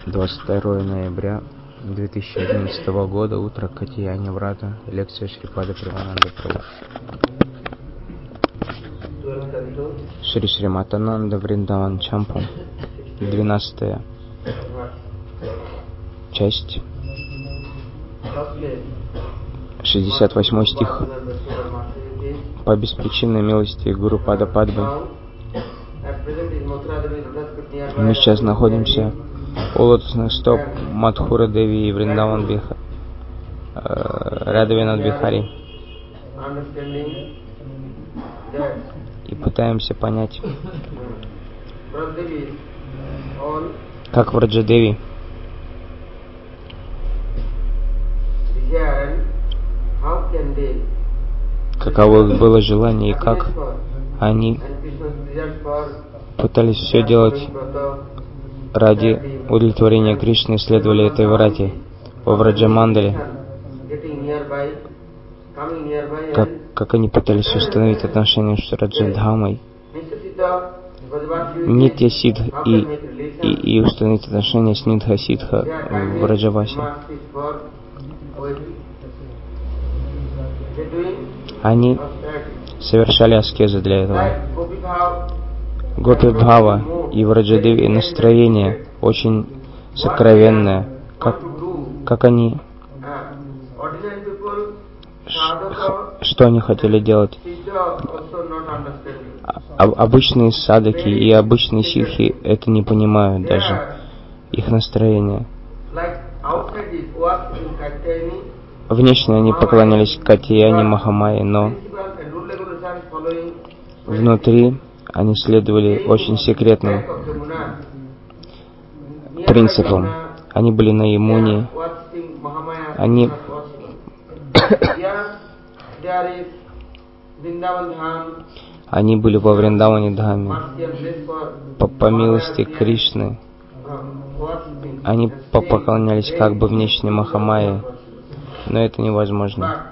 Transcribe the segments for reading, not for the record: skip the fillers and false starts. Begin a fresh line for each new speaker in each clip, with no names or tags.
22 ноября 2011 года, утро, Катьяни Врата, лекция Шрипады Прабхупады Прабhu. Шри Шриматананда Вриндаван Чампу, 12 часть, 68 стих. По беспричинной милости Гуру Пада Падмы мы сейчас находимся у лотосных стоп Мадхура Деви и Вриндаван Радhavinath Бихари и пытаемся понять, как Враджадеви каково их было желание и как они пытались все делать ради удовлетворения Кришны, следовали этой врате во Враджамандале, как они пытались установить отношения с Раджадхамой, Нитья Сидх и установить отношения с Нидха Сидха в Раджавасе. Они совершали аскезы для этого. Гопи Бхава и Враджадеви настроение очень сокровенное. Как они... Что они хотели делать? Обычные садаки и обычные ситхи это не понимают даже. Их настроение. Внешне они поклонялись Катьяни Махамайе, но внутри они следовали очень секретным принципам. Они были на Ямуне, они были во Вриндаване Дхаме. По милости Кришны они поклонялись как бы внешне Махамайе, но это невозможно.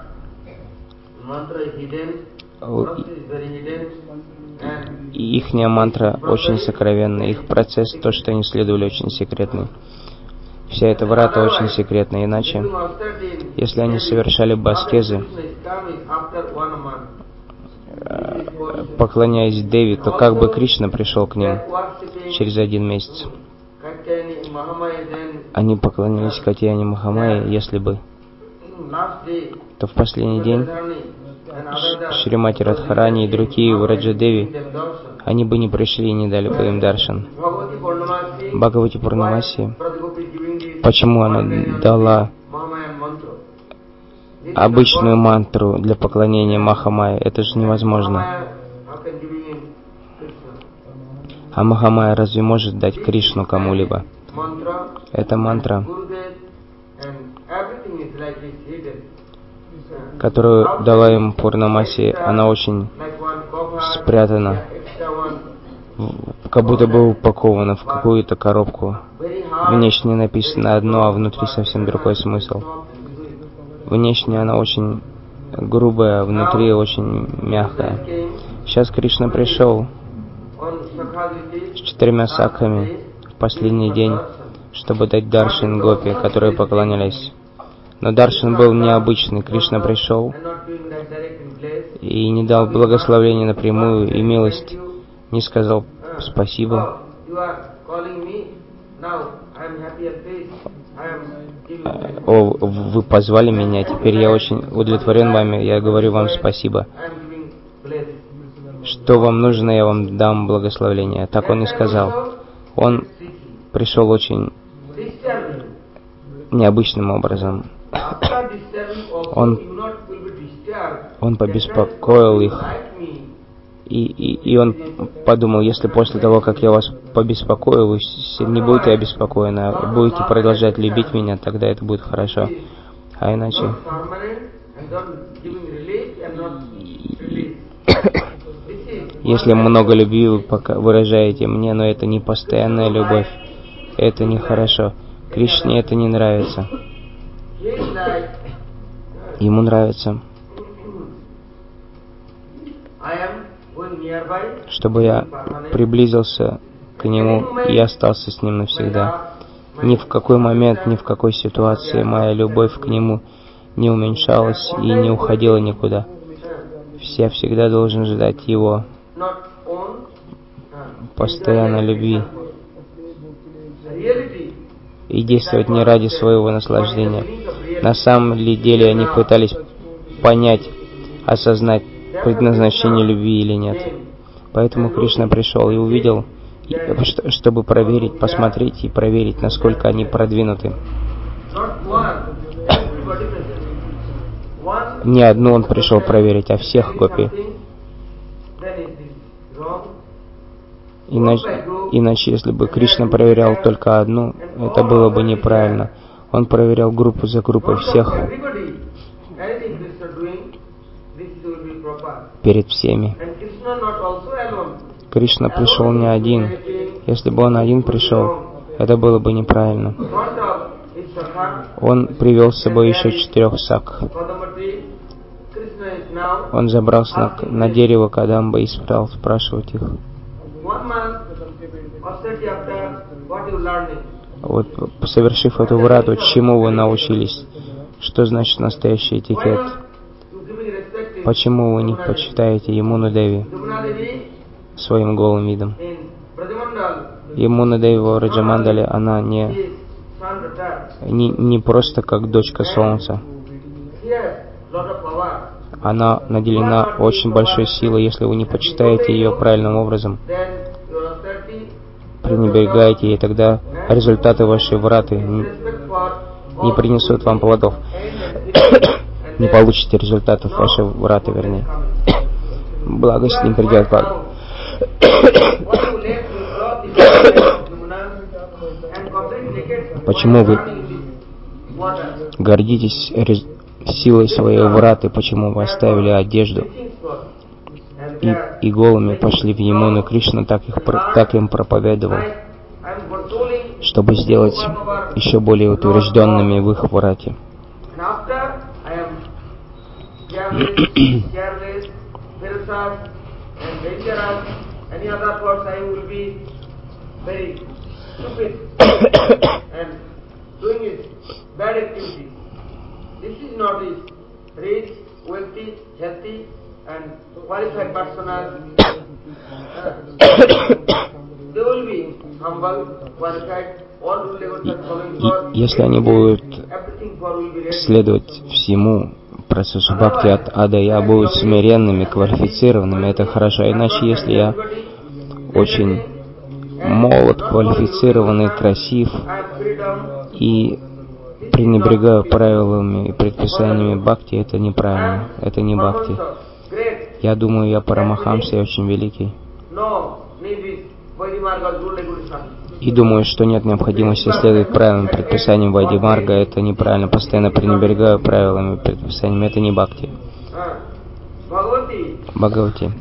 И ихняя мантра очень сокровенная, их процесс, то, что они следовали, очень секретный. Вся эта врата очень секретная, иначе, если они совершали бы аскезы, поклоняясь Деви, то как бы Кришна пришел к ним через 1 месяц. Они поклонялись Катьяни Махамайе, если бы, то в последний день Шримати Радхарани и другие Враджадеви, они бы не пришли и не дали бы им даршан. Бхагавати Пурнамаси, почему она дала обычную мантру для поклонения Махамайе? Это же невозможно. А Махамайя разве может дать Кришну кому-либо? Эта мантра, которую дала им Пурнамаси, она очень спрятана, как будто бы упакована в какую-то коробку. Внешне написано одно, а внутри совсем другой смысл. Внешне она очень грубая, а внутри очень мягкая. Сейчас Кришна пришел с 4 сакхами в последний день, чтобы дать даршан гопи, которые поклонялись. Но даршан был необычный. Кришна пришел и не дал благословения напрямую и милость, не сказал спасибо. О, вы позвали меня, теперь я очень удовлетворен вами, я говорю вам спасибо. Что вам нужно, я вам дам благословение. Так он и сказал. Он пришел очень необычным образом. Он побеспокоил их. И он подумал, если после того, как я вас побеспокою, вы не будете обеспокоены, а будете продолжать любить меня, тогда это будет хорошо. А иначе... Если много любви вы выражаете мне, но это не постоянная любовь, это нехорошо. Кришне это не нравится. Ему нравится, чтобы я приблизился к нему и остался с ним навсегда. Ни в какой момент, ни в какой ситуации моя любовь к Нему не уменьшалась и не уходила никуда. Я всегда должен ждать Его постоянной любви и действовать не ради своего наслаждения. На самом ли деле они пытались понять, осознать предназначение любви или нет. Поэтому Кришна пришел и увидел, чтобы проверить, посмотреть и проверить, насколько они продвинуты. Не одну он пришел проверить, а всех гопи. Иначе, если бы Кришна проверял только одну, это было бы неправильно. Он проверял группу за группой всех перед всеми. Кришна пришел не один. Если бы он один пришел, это было бы неправильно. Он привел с собой еще 4 сак. Он забрался на дерево Кадамба и стал спрашивать их. Вот, совершив эту врату, чему вы научились? Что значит настоящий этикет? Почему вы не почитаете Ямуну Деви своим голым видом? Ямуна Деви в Раджамандале, она не просто как дочка солнца. Она наделена очень большой силой. Если вы не почитаете ее правильным образом, пренебрегаете ей, тогда результаты вашей враты не принесут вам плодов. Не получите результатов вашей враты, вернее. Благо с ним придет вам. Почему вы гордитесь силой своей враты? Почему вы оставили одежду и голыми пошли в Ямуну? Кришна так им проповедовал, чтобы сделать еще более утвержденными в их врате. Если они будут следовать всему процессу бхакти от А до Я, будут смиренными, квалифицированными, это хорошо. Иначе, если я очень молод, квалифицированный, красив и пренебрегаю правилами и предписаниями бхакти, это неправильно, это не бхакти. Я думаю, я Парамахамса, я очень великий. И думаю, что нет необходимости следовать правилам и предписаниям Вайдимарга, это неправильно. Постоянно пренебрегаю правилами и предписаниями, это не бхакти. Бхагавати.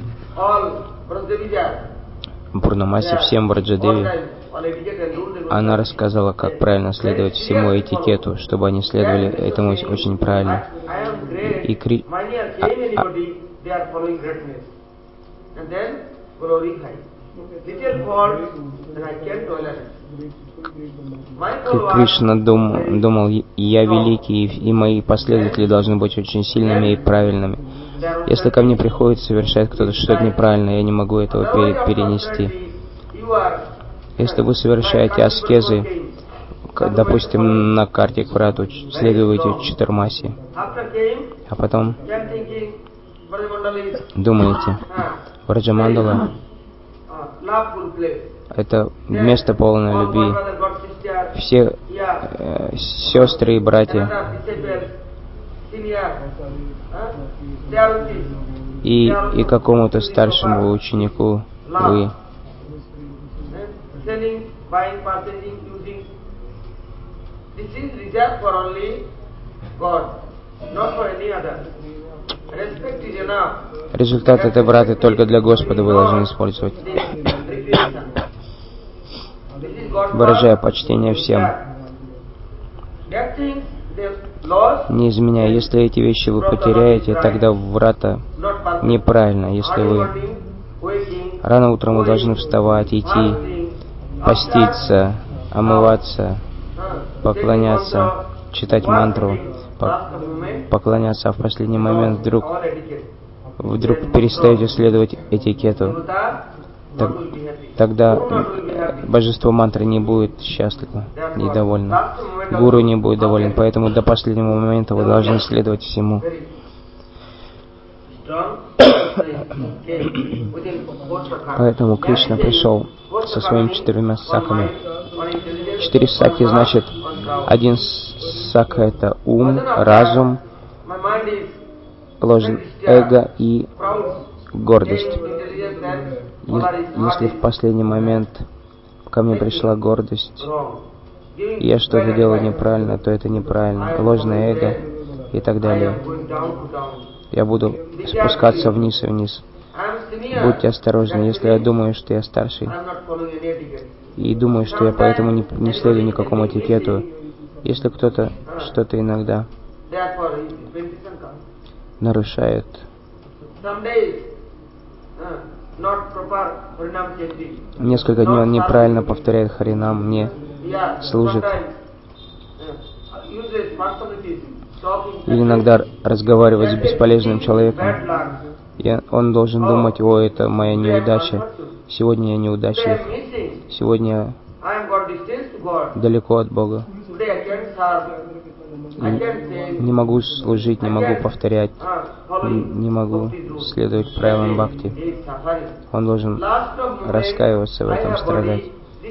Пурнамаси всем Враджадеви, она рассказала, как правильно следовать всему этикету, чтобы они следовали этому очень правильно. И Кришна думал, я великий, и мои последователи должны быть очень сильными и правильными. Если ко мне приходит, совершает кто-то что-то неправильно, я не могу этого перенести. Если вы совершаете аскезы, допустим, на карте к врату, следуете Чатурмаси, а потом думаете, Враджамандала — это место полное любви. Все сестры и братья и какому-то старшему ученику вы результат этой враты только для Господа вы должны использовать, выражая почтение всем, не изменяя. Если эти вещи вы потеряете, тогда врата неправильно. Если вы рано утром вы должны вставать, идти, поститься, омываться, поклоняться, читать мантру, поклоняться, а в последний момент вдруг перестаете следовать этикету, тогда божество мантры не будет счастливо, недовольно. Гуру не будет доволен, поэтому до последнего момента вы должны следовать всему. Поэтому Кришна пришел со своими 4 саками. 4 саки значит, 1 сака это ум, разум, ложь, эго и гордость. Если в последний момент ко мне пришла гордость, и я что-то делаю неправильно, то это неправильно. Ложное эго и так далее. Я буду спускаться вниз и вниз. Будьте осторожны, если я думаю, что я старший, и думаю, что я поэтому не следую никакому этикету, если кто-то что-то иногда нарушает, несколько дней он неправильно повторяет Харинам, не служит, или иногда разговаривать с бесполезным человеком, и он должен думать: о, это моя неудача, сегодня я неудачлив, сегодня я далеко от Бога, и не могу служить, не могу повторять, не могу следовать правилам бхакти. Он должен раскаиваться в этом, страдать.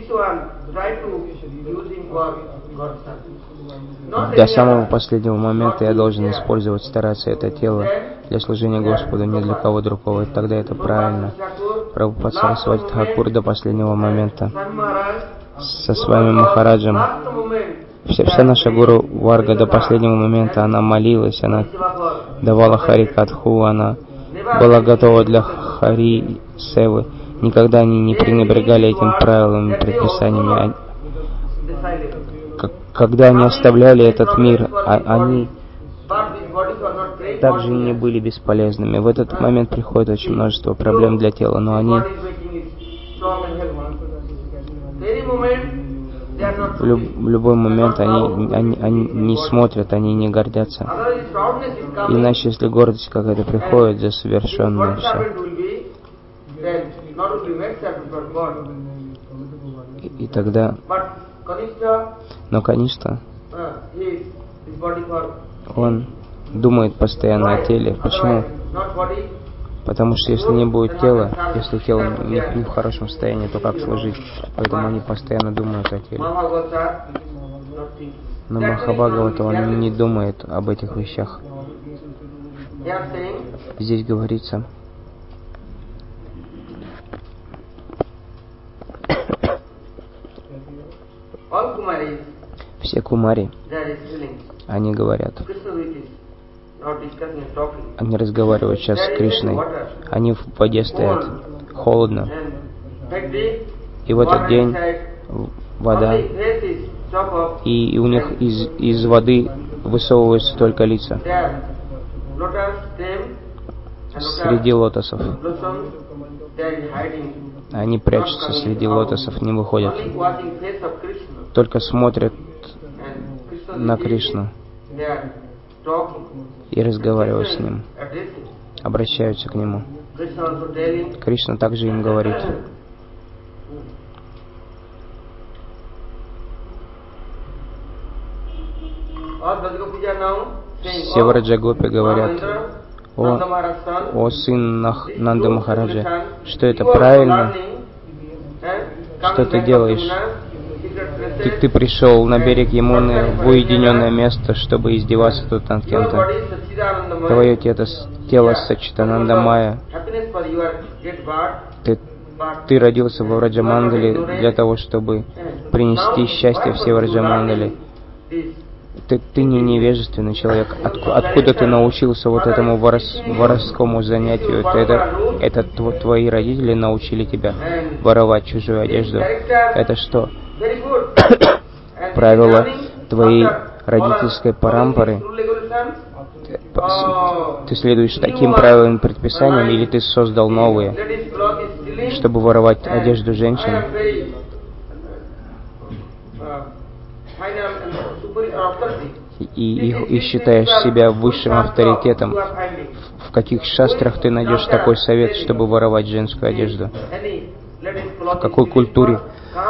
До самого последнего момента я должен использовать, стараться это тело для служения Господу, не для кого другого, и тогда это правильно. Прабхупад Сарасвати Тхакур до последнего момента со своим Махараджем. Вся наша Гуру Варга до последнего момента, она молилась, она давала Хари Катху, она была готова для Хари Севы. Никогда они не пренебрегали этим правилами, предписаниями. Когда они оставляли этот мир, они также не были бесполезными. В этот момент приходит очень множество проблем для тела, но они в любой момент они не смотрят, они не гордятся. Иначе, если гордость какая-то приходит за совершенное все, и тогда... Но, конечно, он думает постоянно о теле. Почему? Потому что если не будет тела, если тело не в хорошем состоянии, то как служить? Поэтому они постоянно думают о теле. Но Махабхагавата, он не думает об этих вещах. Здесь говорится, все кумари, они говорят, они разговаривают сейчас с Кришной, они в воде стоят, холодно, и в этот день вода, и у них из воды высовываются только лица среди лотосов. Они прячутся среди лотосов, не выходят, только смотрят на Кришну и разговаривают с Ним, обращаются к Нему. Кришна также им говорит. Все в Раджагопе говорят: о сын Нанда Махараджа, что это правильно, что ты делаешь? Ты пришел на берег Ямуны в уединенное место, чтобы издеваться тут над кем-то. Твое тело Саччитананда Майя. Ты родился в Враджамандале для того, чтобы принести счастье всей Враджамандале. Ты не невежественный человек. Откуда ты научился вот этому воровскому занятию? Это твои родители научили тебя воровать чужую одежду. Это что? Правила твоей родительской парампары? Ты следуешь таким правилам и предписаниям, или ты создал новые, чтобы воровать одежду женщин? и считаешь себя высшим авторитетом, в каких шастрах ты найдешь такой совет, чтобы воровать женскую одежду? В какой культуре?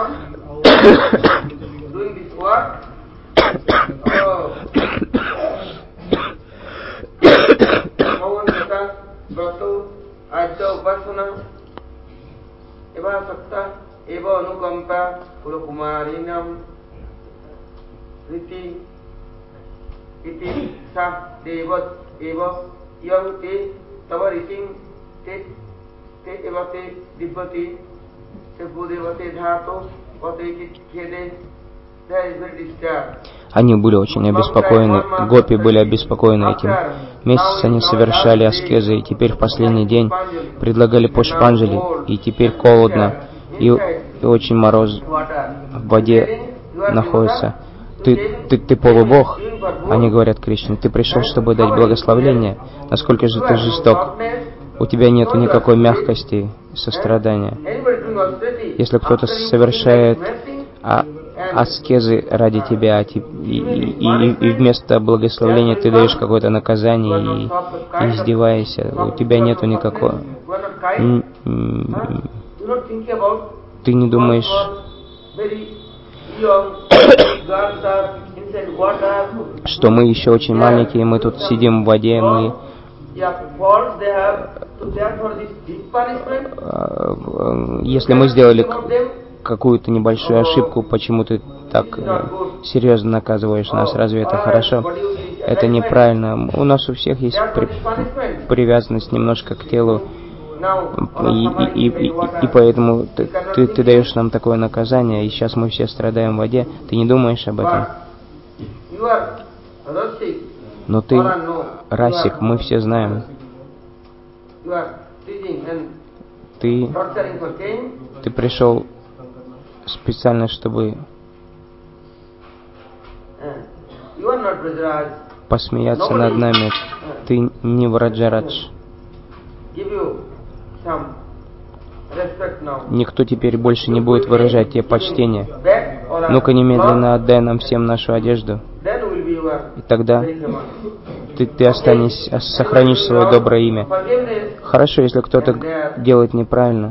Они были очень обеспокоены, гопи были обеспокоены этим. Месяц они совершали аскезы, и теперь в последний день предлагали пушпанджали, и теперь холодно, и очень мороз в воде находится. Ты полубог? Они говорят Кришне, ты пришел, чтобы дать благословление. Насколько же ты жесток? У тебя нет никакой мягкости, сострадания. Если кто-то совершает аскезы ради тебя, и вместо благословения ты даешь какое-то наказание и издеваешься, у тебя нету никакого... Ты не думаешь... что мы еще очень маленькие, мы тут сидим в воде, мы... Если мы сделали какую-то небольшую ошибку, почему ты так серьезно наказываешь нас? Разве это хорошо? Это неправильно. У нас у всех есть привязанность немножко к телу, и поэтому ты даешь нам такое наказание, и сейчас мы все страдаем в воде. Ты не думаешь об этом? Но ты расик, мы все знаем. Ты пришел специально, чтобы посмеяться над нами. Ты не Враджарадж. Никто теперь больше не будет выражать тебе почтение. Ну-ка немедленно отдай нам всем нашу одежду. И тогда ты сохранишь свое доброе имя. Хорошо, если кто-то делает неправильно.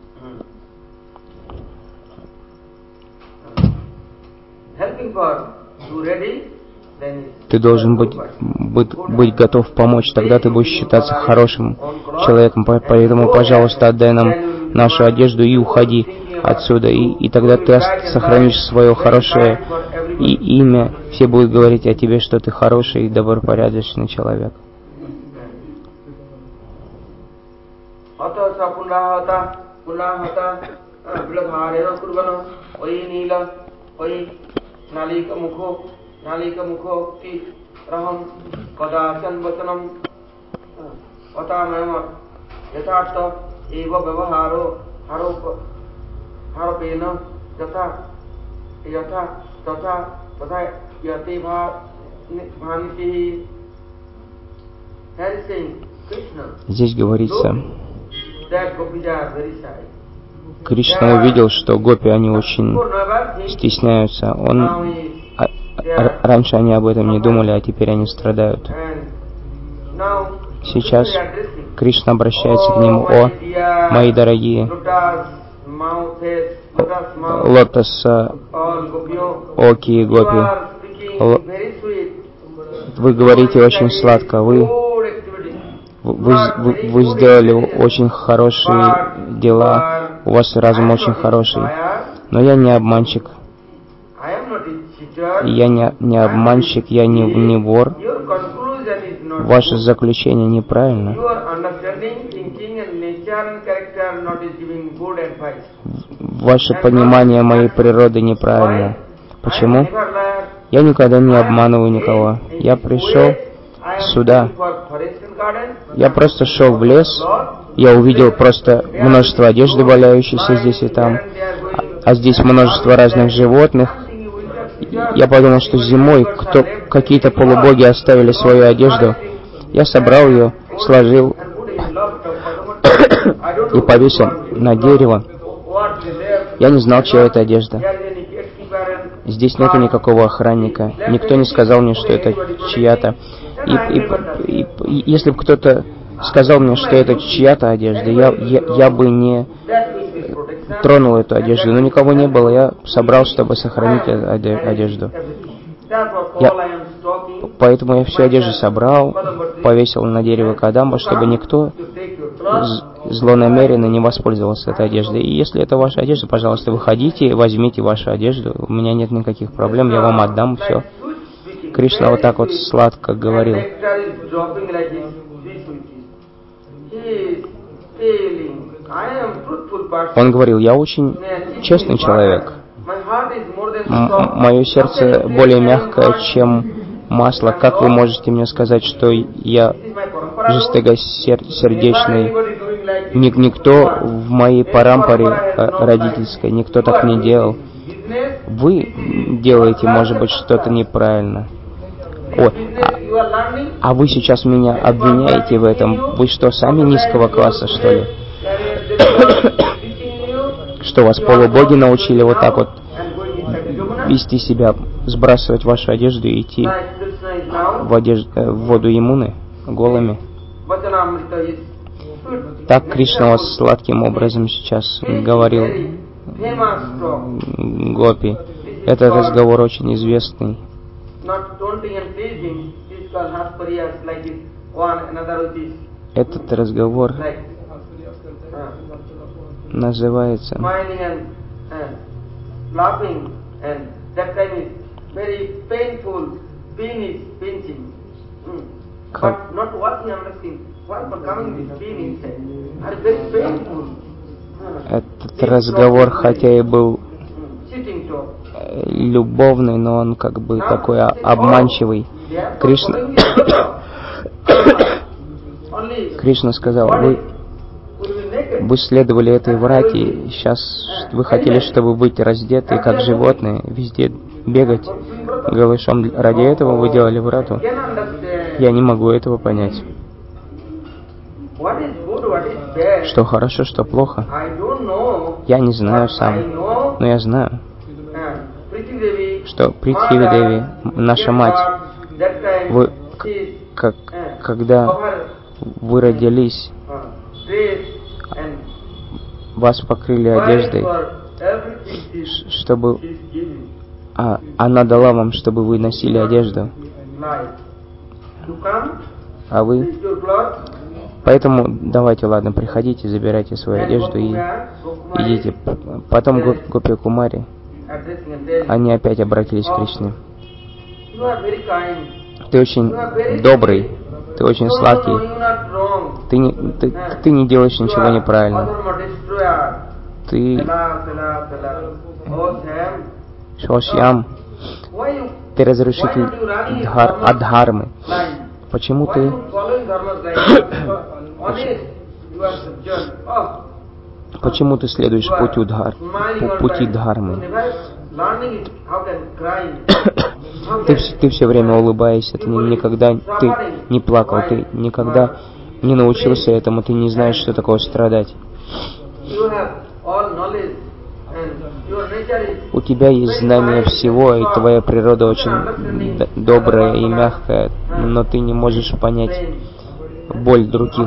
Ты должен быть готов помочь, тогда ты будешь считаться хорошим человеком. Поэтому, пожалуйста, отдай нам нашу одежду и уходи отсюда. И тогда ты сохранишь свое хорошее имя. Все будут говорить о тебе, что ты хороший и добропорядочный человек.
Nalika mukhokti raham kadachan vacanam vatamaya yathartha eva vyavaharo harapena yatha tatha yati bhaniti.
Здесь говорится, Кришна увидел, что гопи, они очень стесняются. Раньше они об этом не думали, а теперь они страдают. Сейчас Кришна обращается к ним: «О, мои дорогие, лотос, оки и гопи, вы говорите очень сладко, вы сделали очень хорошие дела, у вас разум очень хороший, но я не обманщик. Я не обманщик, я не вор. Ваше заключение неправильно. Ваше понимание моей природы неправильно. Почему? Я никогда не обманываю никого. Я пришел сюда. Я просто шел в лес. Я увидел просто множество одежды, валяющейся здесь и там. А здесь множество разных животных. Я подумал, что зимой какие-то полубоги оставили свою одежду. Я собрал ее, сложил и повесил на дерево. Я не знал, чья это одежда. Здесь нету никакого охранника. Никто не сказал мне, что это чья-то. И если бы кто-то сказал мне, что это чья-то одежда, я бы не тронул эту одежду. Но никого не было. Я собрал, чтобы сохранить одежду. Поэтому я всю одежду собрал, повесил на дерево Кадамба, чтобы никто злонамеренно не воспользовался этой одеждой. И если это ваша одежда, пожалуйста, выходите, возьмите вашу одежду. У меня нет никаких проблем, я вам отдам все. Кришна вот так вот сладко говорил. Он говорил: я очень честный человек. Мое сердце более мягкое, чем масло. Как вы можете мне сказать, что я жестокосердечный? Никто в моей парампаре родительской, никто так не делал. Вы делаете, может быть, что-то неправильно. А вы сейчас меня обвиняете в этом? Вы что, сами низкого класса, что ли? Что, вас полубоги научили вот так вот вести себя, сбрасывать вашу одежду и идти в воду Ямуны голыми? Так Кришна вас сладким образом сейчас говорил гопи. Этот разговор очень известный. Этот разговор называется Этот разговор, хотя и был любовный, но он как бы такой обманчивый. Кришна сказал: вы следовали этой врате, сейчас вы хотели, чтобы быть раздеты, как животные, везде бегать голышом. Ради этого вы делали врату? Я не могу этого понять. Что хорошо, что плохо, я не знаю сам, но я знаю, что Притхиви Деви, наша мать, когда вы родились, вас покрыли одеждой, чтобы она дала вам, чтобы вы носили одежду. А вы... Поэтому давайте, ладно, приходите, забирайте свою одежду и идите. Потом Гопи Кумари, они опять обратились к Кришне. Ты очень добрый, ты очень сладкий, ты не делаешь ничего неправильно. Ты Шошьям, ты разрушитель Адхармы. Почему ты почему ты следуешь пути Дхармы? Ты все время улыбаешься, ты никогда не плакал, ты никогда не научился этому, ты не знаешь, что такое страдать. У тебя есть знание всего, и твоя природа очень добрая и мягкая, но ты не можешь понять боль других.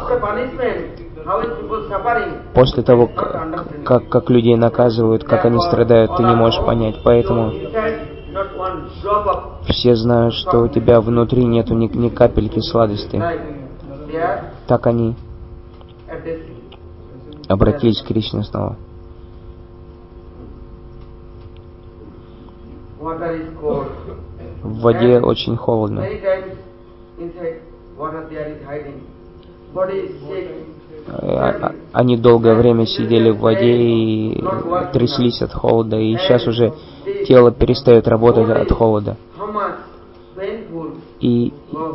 После того, как людей наказывают, как они страдают, ты не можешь понять. Поэтому все знают, что у тебя внутри нету ни капельки сладости. Так они обратились к Кришне снова. В воде очень холодно. Они долгое время сидели в воде и тряслись от холода, и сейчас уже тело перестает работать от холода. И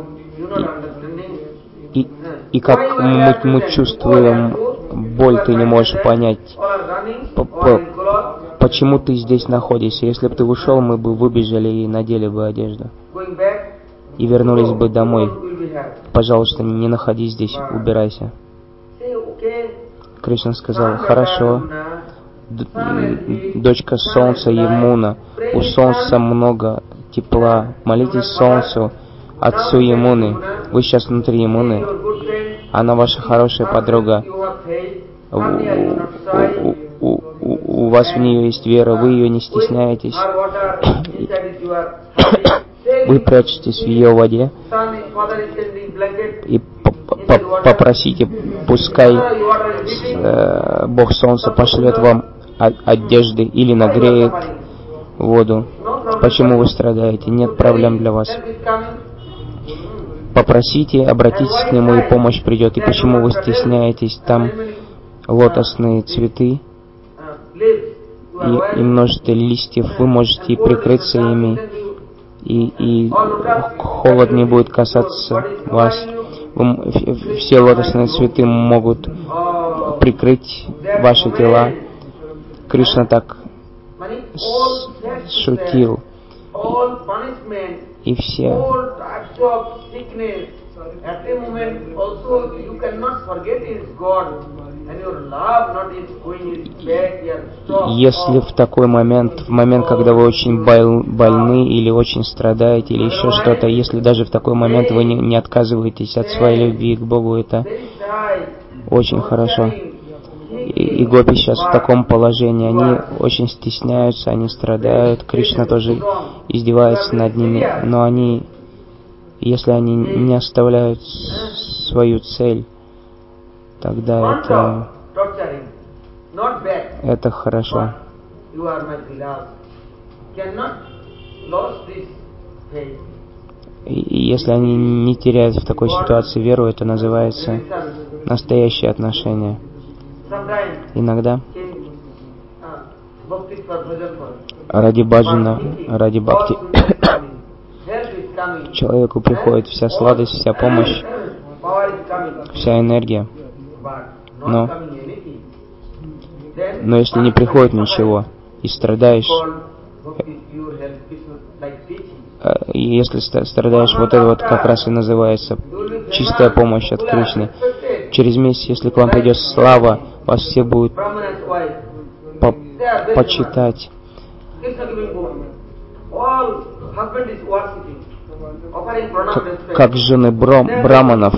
как мы чувствуем боль, ты не можешь понять, почему ты здесь находишься. Если бы ты ушел, мы бы выбежали и надели бы одежду. И вернулись бы домой. Пожалуйста, не находись здесь, убирайся. Кришна сказал: хорошо, дочка солнца Ямуна. У солнца много тепла. Молитесь солнцу, отцу Ямуны. Вы сейчас внутри Ямуны. Она ваша хорошая подруга. У вас в нее есть вера, вы ее не стесняетесь. Вы прячетесь в ее воде и попросите, пускай Бог Солнца пошлет вам одежды или нагреет воду. Почему вы страдаете? Нет проблем для вас. Попросите, обратитесь к Нему, и помощь придет. И почему вы стесняетесь? Там лотосные цветы и множество листьев. Вы можете прикрыться ими, и холод не будет касаться вас. Все лотосные цветы могут прикрыть ваши тела. Кришна так шутил. И все. Если в такой момент, когда вы очень больны или очень страдаете, или еще что-то, если даже в такой момент вы не отказываетесь от своей любви к Богу, это очень хорошо. И гопи сейчас в таком положении, они очень стесняются, они страдают, Кришна тоже издевается над ними, но они, если они не оставляют свою цель, тогда это хорошо. И если они не теряют в такой ситуации веру, это называется настоящие отношения. Иногда ради баджана, ради бхакти человеку приходит вся сладость, вся помощь, вся энергия. Но если не приходит ничего, и страдаешь, и если страдаешь, вот это вот как раз и называется чистая помощь от Кришны. Через месяц, если к вам придет слава, вас все будут почитать. Как жены браманов.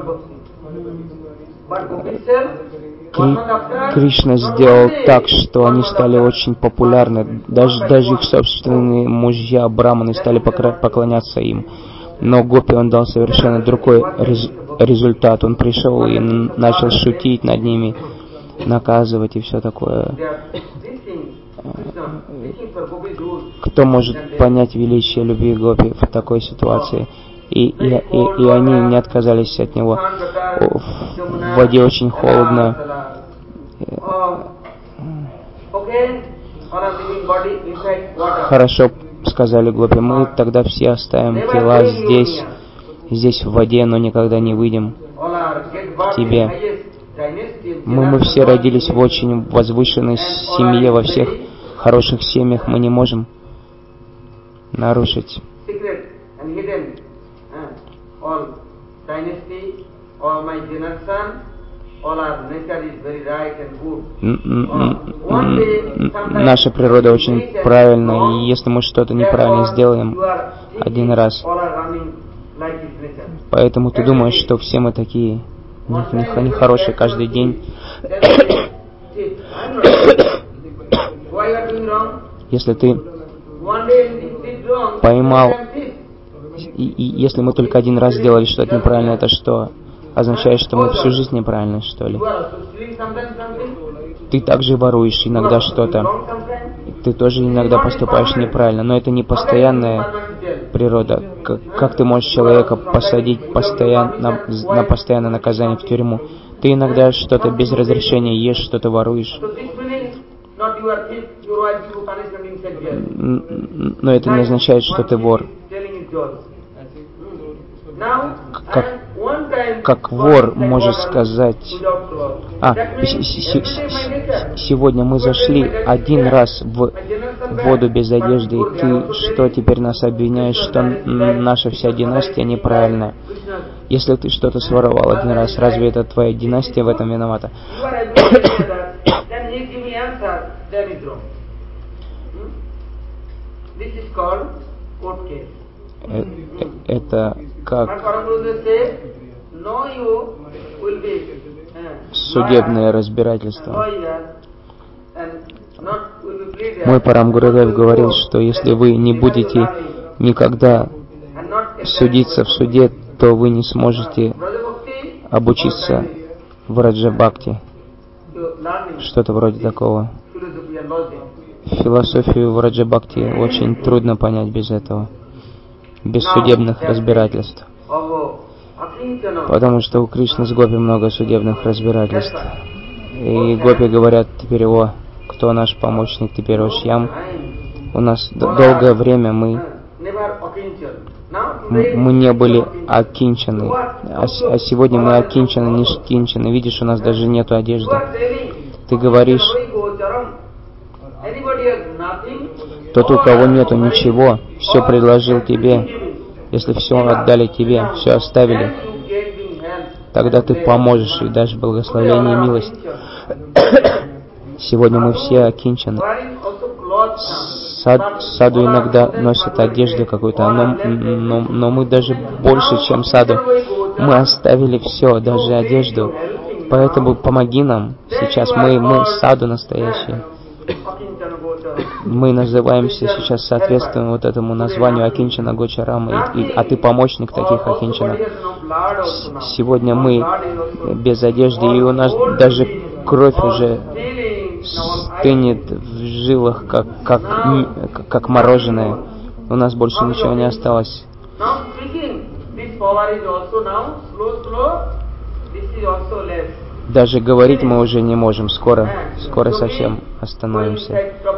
Кришна сделал так, что они стали очень популярны. Даже их собственные мужья, браманы, стали поклоняться им. Но гопи он дал совершенно другой результат. Он пришел и начал шутить над ними, наказывать и все такое. Кто может понять величие любви гопи в такой ситуации? И они не отказались от него. В воде очень холодно. Хорошо, сказали гопи, мы тогда все оставим тела здесь в воде, но никогда не выйдем к тебе. Мы все родились в очень возвышенной семье, во всех хороших семьях, мы не можем нарушить. Наша природа очень правильная, и если мы что-то неправильно сделаем один раз, поэтому ты думаешь, что все мы такие нехорошие каждый день. Если ты поймал, и если мы только один раз сделали что-то неправильно, это что? Означает, что мы всю жизнь неправильно, что ли? Ты также воруешь иногда что-то. Ты тоже иногда поступаешь неправильно, но это не постоянная природа. Как ты можешь человека посадить на постоянное наказание в тюрьму? Ты иногда что-то без разрешения ешь, что-то воруешь. Но это не означает, что ты вор. Как вор может сказать: сегодня мы зашли один раз в воду без одежды, и ты что, теперь нас обвиняешь, что наша вся династия неправильная? Если ты что-то своровал один раз, разве это твоя династия в этом виновата?
Damidro. This is called court case.
Это
And
как
Param Gurudev says, no you will be
судебное разбирательство.
lawyer and not will be pleaded.
Мой Парам Гурудев говорил, что если вы не будете никогда
And not
судиться в суде, то вы не сможете
Brajabhakti,
обучиться в Раджа-бхакти.
you learning
Что-то вроде такого.
philosophy and logic.
Философию в Раджа-бхакти очень трудно понять без этого, без судебных разбирательств.
Oh, Akinchana.
Потому что у Кришны с Гопи много судебных разбирательств. И Гопи говорят теперь: о, кто наш помощник теперь, о Шьям? У нас долгое время мы
Never Akinchana. Now today
не были окинчены, а сегодня мы окинчены, не шкинчены. Видишь, у нас даже нету одежды.
you are telling,
Ты говоришь,
anybody has nothing,
тот, у кого нету ничего, все предложил тебе. Если все отдали тебе, все оставили,
then you get in help.
тогда ты поможешь и дашь благословение и милость. Сегодня мы все окинчены.
Wearing also clothes.
Саду иногда носят одежду какую-то, но мы даже больше, чем саду. Мы оставили все, даже одежду. Поэтому помоги нам сейчас. Мы саду настоящие. Мы называемся сейчас соответственно вот этому названию Акинчана Гочарама, а ты помощник таких Акинчанов. Сегодня мы без одежды, и у нас даже кровь уже стынет в жилах, как мороженое. У нас больше ничего не осталось. Даже говорить мы уже не можем. Скоро совсем остановимся.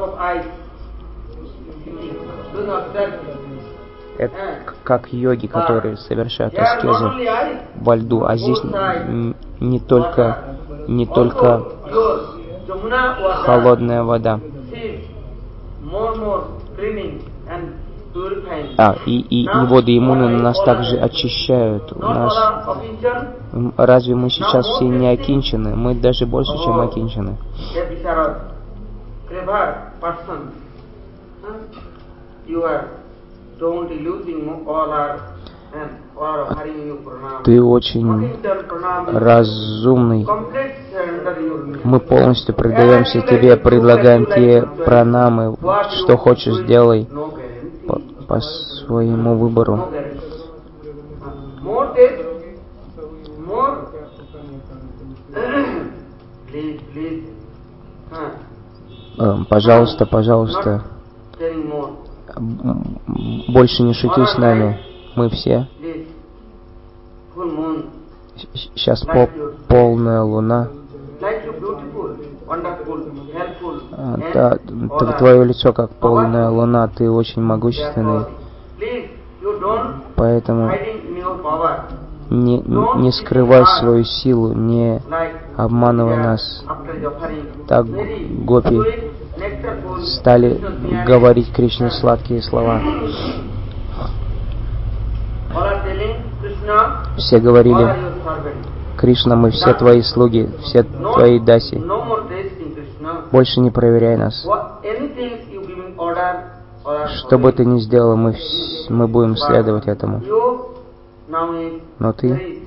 Это как йоги, которые совершают аскезу во льду. А здесь не только холодная вода. И воды Ямуны нас также очищают. Разве мы сейчас все не окинчены? Мы даже больше, чем окинчены. Ты очень разумный. Мы полностью предаемся тебе, предлагаем тебе пранамы. Что хочешь, делай по своему выбору. Пожалуйста, больше не шути с нами. Мы все. Сейчас полная луна. Да, твое лицо как полная луна. Ты очень могущественный. Поэтому не скрывай свою силу, не обманывай нас. Так гопи стали говорить Кришне сладкие слова. Все говорили: Кришна, мы все твои слуги, все твои даси. Больше не проверяй нас. Что бы ты ни сделал, мы будем следовать этому. Но ты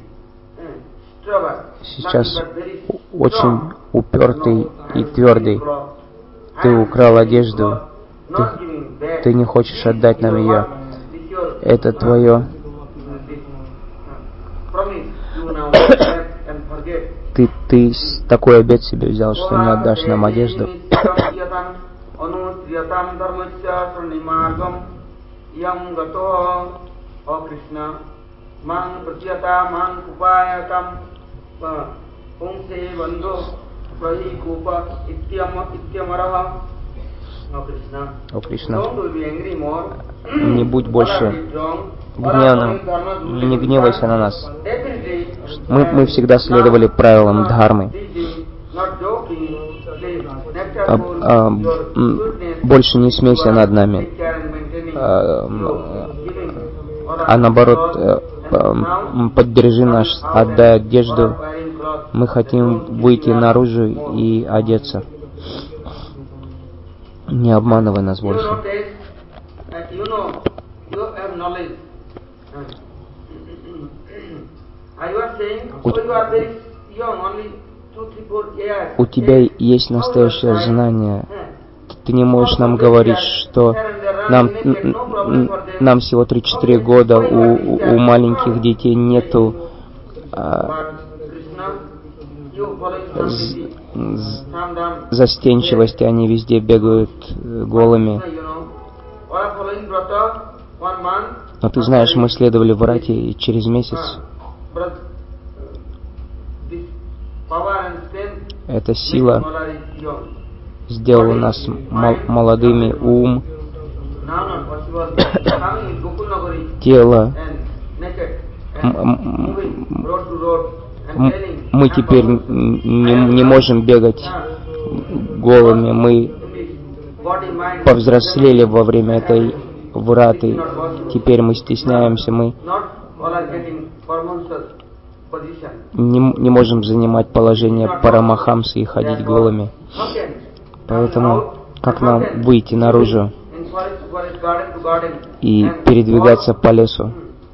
сейчас очень упертый и твердый. Ты украл одежду. Ты не хочешь отдать нам ее. Это твое. Ты такой обет себе взял, что не отдашь нам одежду. О Кришна, не будь больше гневным, не гневайся на нас. Мы всегда следовали правилам дхармы. Больше не смейся над нами, а наоборот, поддержи нас, отдай одежду. Мы хотим выйти наружу и одеться. Не обманывай нас больше. У тебя есть настоящее знание. Ты не можешь нам говорить, что нам всего 3-4 года, у маленьких детей нету застенчивости, они везде бегают голыми. Но ты знаешь, мы следовали Врате, и через месяц эта сила сделала нас молодыми, ум, тело. Мы теперь не можем бегать голыми. Мы повзрослели во время этой Враты. Теперь мы стесняемся, мы не можем занимать положение Парамахамсы и ходить голыми. Поэтому как нам выйти наружу и передвигаться по лесу?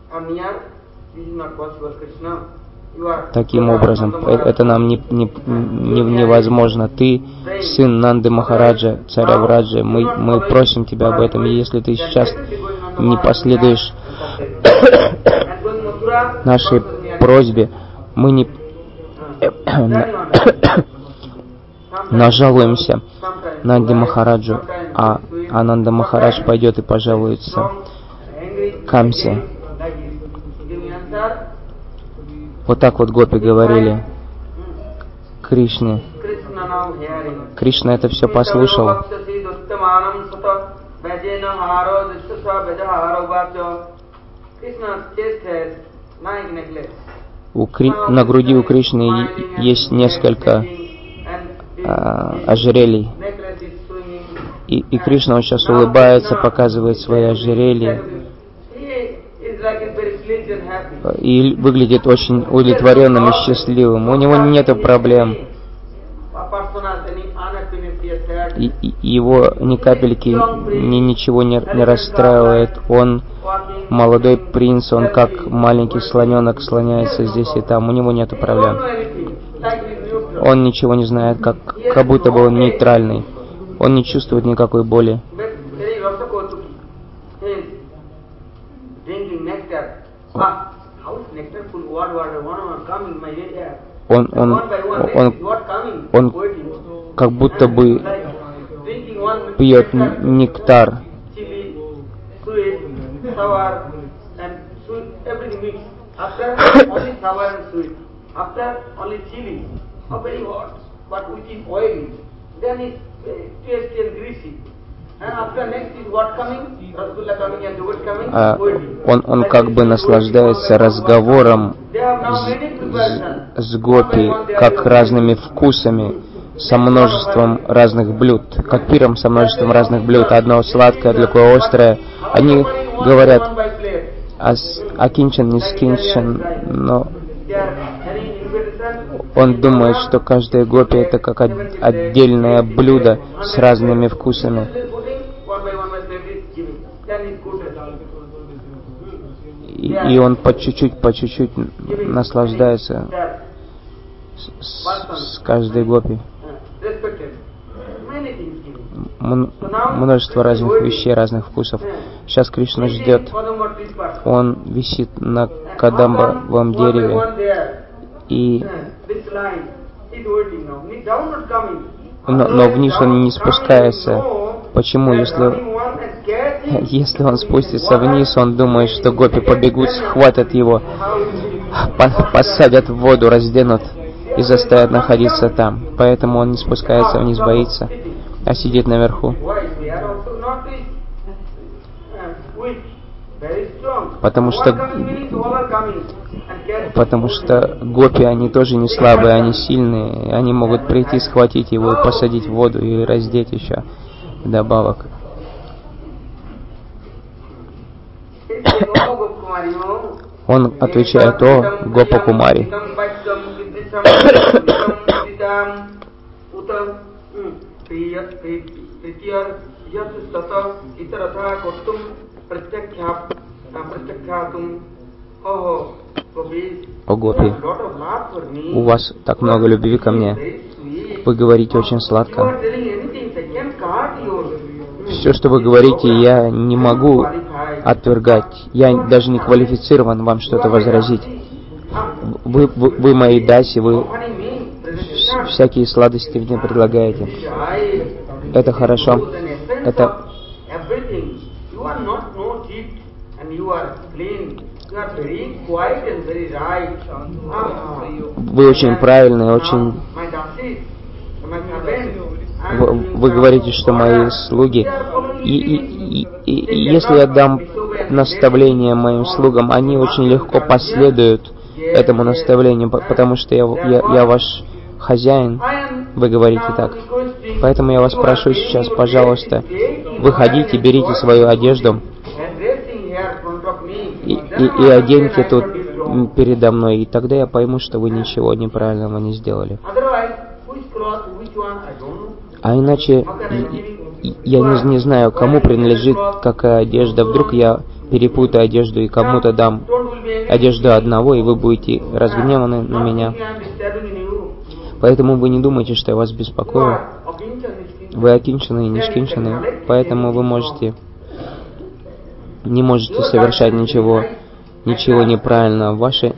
Таким образом, это нам невозможно. Ты сын Нанды Махараджа, царя Враджи. Мы просим тебя об этом. И если ты сейчас не последуешь нашей просьбе, мы не нажалуемся Нанде Махараджу, а Ананда Махарадж пойдет и пожалуется Камсе. Вот так вот гопи говорили Кришне. Кришна это все послушал. На груди у Кришны есть несколько ожерелий. И Кришна сейчас улыбается, показывает свои ожерелья. И выглядит очень удовлетворенным и счастливым. У него нет проблем. И его ни капельки ничего не расстраивает. Он молодой принц, он как маленький слоненок слоняется здесь и там. У него нет проблем. Он ничего не знает, как будто бы он нейтральный. Он не чувствует никакой боли. Он как будто бы пьет нектар. Он как бы наслаждается разговором с гопи, как разными вкусами, со множеством разных блюд, как пиром со множеством разных блюд, одно сладкое, другое острое. Они говорят «акинчан, не скинчан», но он думает, что каждая гопи это как отдельное блюдо с разными вкусами. И он по чуть-чуть наслаждается с каждой гопи. Множество разных вещей, разных вкусов. Сейчас Кришна ждет. Он висит на кадамбовом дереве. Но вниз он не спускается. Почему? Если он спустится вниз, он думает, что гопи побегут, схватят его, посадят в воду, разденут и заставят находиться там. Поэтому он не спускается вниз, боится, а сидит наверху. Потому что гопи, они тоже не слабые, они сильные. Они могут прийти, схватить его и посадить в воду и раздеть еще вдобавок. Он отвечает: «О, Гопа Кумари, О Гопи, у вас так много любви ко мне. Вы говорите очень сладко. Все, что вы говорите, я не могу отвергать. Я даже не квалифицирован вам что-то возразить. Вы мои даси, вы всякие сладости мне предлагаете. Это хорошо. Это... Вы очень правильные, очень... Вы говорите, что мои слуги... И если я дам наставление моим слугам, они очень легко последуют этому наставлению, потому что я ваш хозяин, вы говорите так. Поэтому я вас прошу сейчас, пожалуйста, выходите, берите свою одежду и оденьте тут передо мной, и тогда я пойму, что вы ничего неправильного не сделали. А иначе я не знаю, кому принадлежит какая одежда. Вдруг я перепутаю одежду и кому-то дам одежду одного, и вы будете разгневаны на меня. Поэтому вы не думайте, что я вас беспокою. Вы окинчены и нишкинчены, поэтому вы не можете совершать ничего неправильно. Ваши...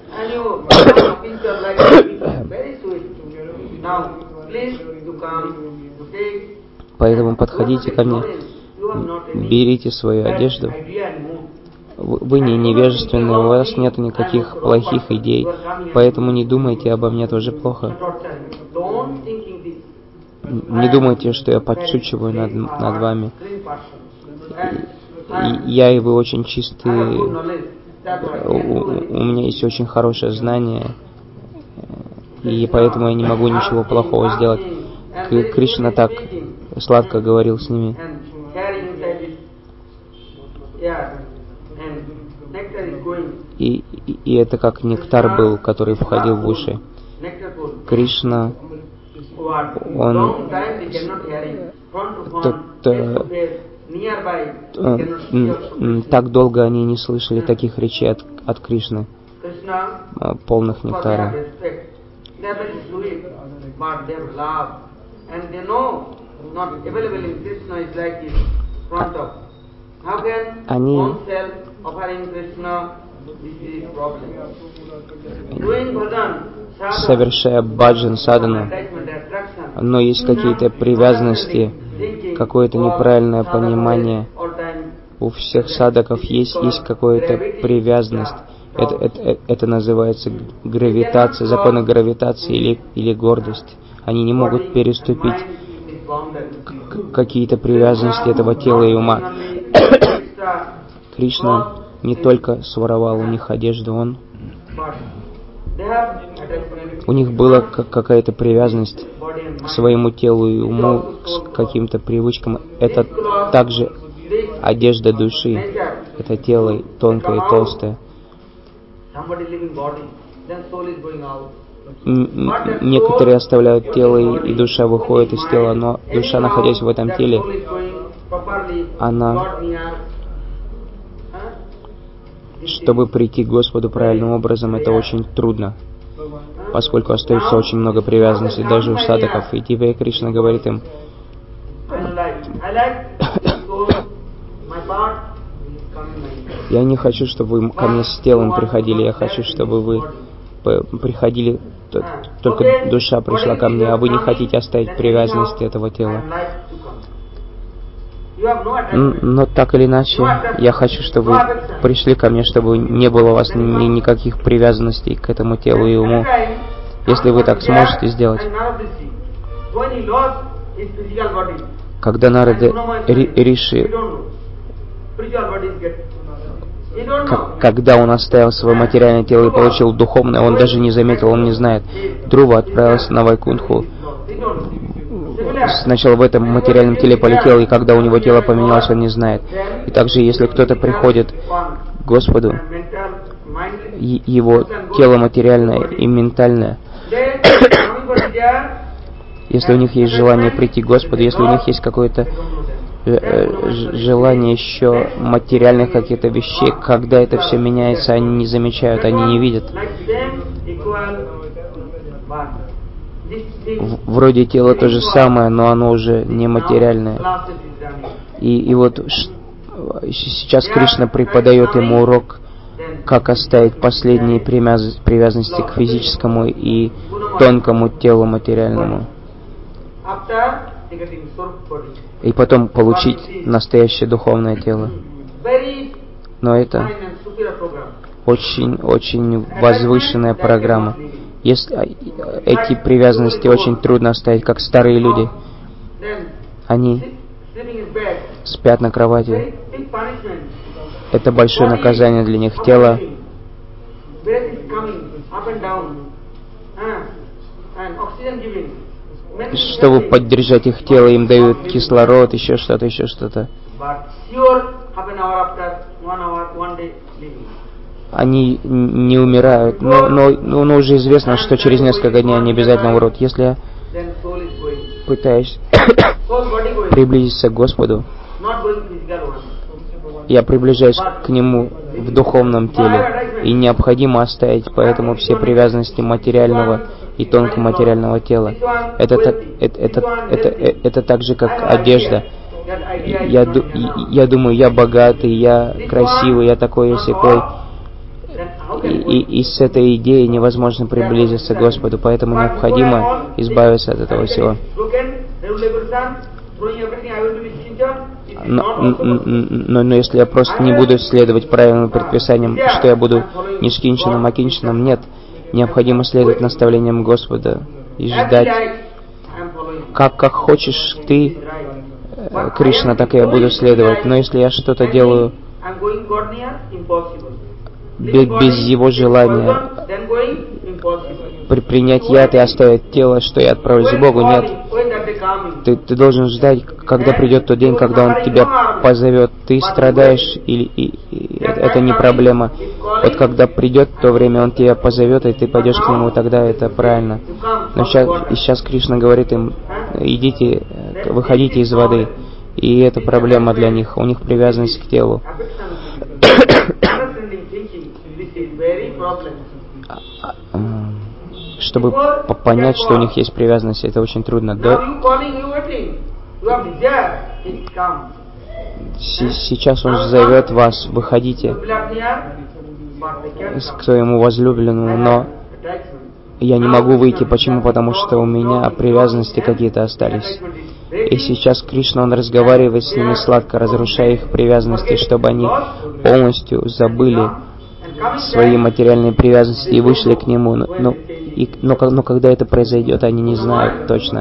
Поэтому подходите ко мне, берите свою одежду. Вы не невежественны, у вас нет никаких плохих идей, поэтому не думайте обо мне тоже плохо. Не думайте, что я подшучиваю над вами. Я и вы очень чистые, у меня есть очень хорошее знание, и поэтому я не могу ничего плохого сделать. Кришна так сладко говорил с ними. И это как нектар был, который входил в уши. Кришна, он так долго они не слышали таких речей от Кришны, полных нектара. Они совершая баджан садану, но есть какие-то привязанности, какое-то неправильное понимание. У всех садаков есть какая-то привязанность. Это называется гравитация, законы гравитации или гордость. Они не могут переступить какие-то привязанности этого тела и ума. Кришна не только своровал у них одежду, у них была какая-то привязанность к своему телу и уму, к каким-то привычкам. Это также одежда души. Это тело тонкое и толстое. Некоторые оставляют тело, и душа выходит из тела, но душа, находясь в этом теле, она, чтобы прийти к Господу правильным образом, это очень трудно, поскольку остается очень много привязанностей даже у садаков. И Дивья Кришна говорит им: я не хочу, чтобы вы ко мне с телом приходили, я хочу, чтобы вы приходили, только душа пришла ко мне, а вы не хотите оставить привязанности этого тела. Но так или иначе, я хочу, чтобы вы пришли ко мне, чтобы не было у вас никаких привязанностей к этому телу и уму. Если вы так сможете сделать. Когда Нарада Риши, когда он оставил свое материальное тело и получил духовное, он даже не заметил, он не знает. Друва отправился на Вайкунтху. Сначала в этом материальном теле полетел, и когда у него тело поменялось, он не знает. И также, если кто-то приходит к Господу, его тело материальное и ментальное Если у них есть желание прийти к Господу, если у них есть какое-то желание еще материальных каких-то вещей, когда это все меняется, они не замечают, они не видят. Вроде тело то же самое, но оно уже не материальное. И вот сейчас Кришна преподает ему урок, как оставить последние привязанности к физическому и тонкому телу материальному. И потом получить настоящее духовное тело. Но это очень возвышенная программа. Если эти привязанности очень трудно оставить, как старые люди. Они спят на кровати. Это большое наказание для них. Тело чтобы поддержать их тело, им дают кислород, еще что-то. Они не умирают, но уже известно, что через несколько дней они обязательно умрут. Если я пытаюсь приблизиться к Господу, я приближаюсь к Нему в духовном теле, и необходимо оставить поэтому все привязанности материального и тонкоматериального тела. Это так же, как одежда. Я думаю, я богатый, я красивый, я такой и сякой. И с этой идеей невозможно приблизиться к Господу, поэтому необходимо избавиться от этого всего. Но если я просто не буду следовать правильным предписаниям, что я буду не шкинчаном, а кинчаном, нет. Необходимо следовать наставлениям Господа и ждать. Как хочешь ты, Кришна, так и я буду следовать. Но если я что-то делаю без его желания, принять яд и оставить тело, что я отправлюсь к Богу, нет. Ты должен ждать, когда придет тот день, когда Он тебя позовет. Ты страдаешь, это не проблема. Вот когда придет то время, Он тебя позовет, и ты пойдешь к Нему, тогда это правильно. Но сейчас Кришна говорит им, выходите из воды. И это проблема для них. У них привязанность к телу. Чтобы понять, что у них есть привязанность, это очень трудно. Сейчас Он зовет вас, выходите к своему возлюбленному, но я не могу выйти. Почему? Потому что у меня привязанности какие-то остались. И сейчас Кришна, Он разговаривает с ними сладко, разрушая их привязанности, чтобы они полностью забыли свои материальные привязанности и вышли к Нему. Но когда это произойдет, они не знают точно.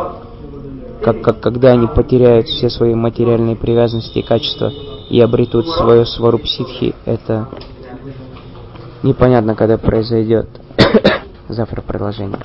Когда они потеряют все свои материальные привязанности и качества и обретут свою сварупситхи, это непонятно, когда произойдет. Завтра продолжение.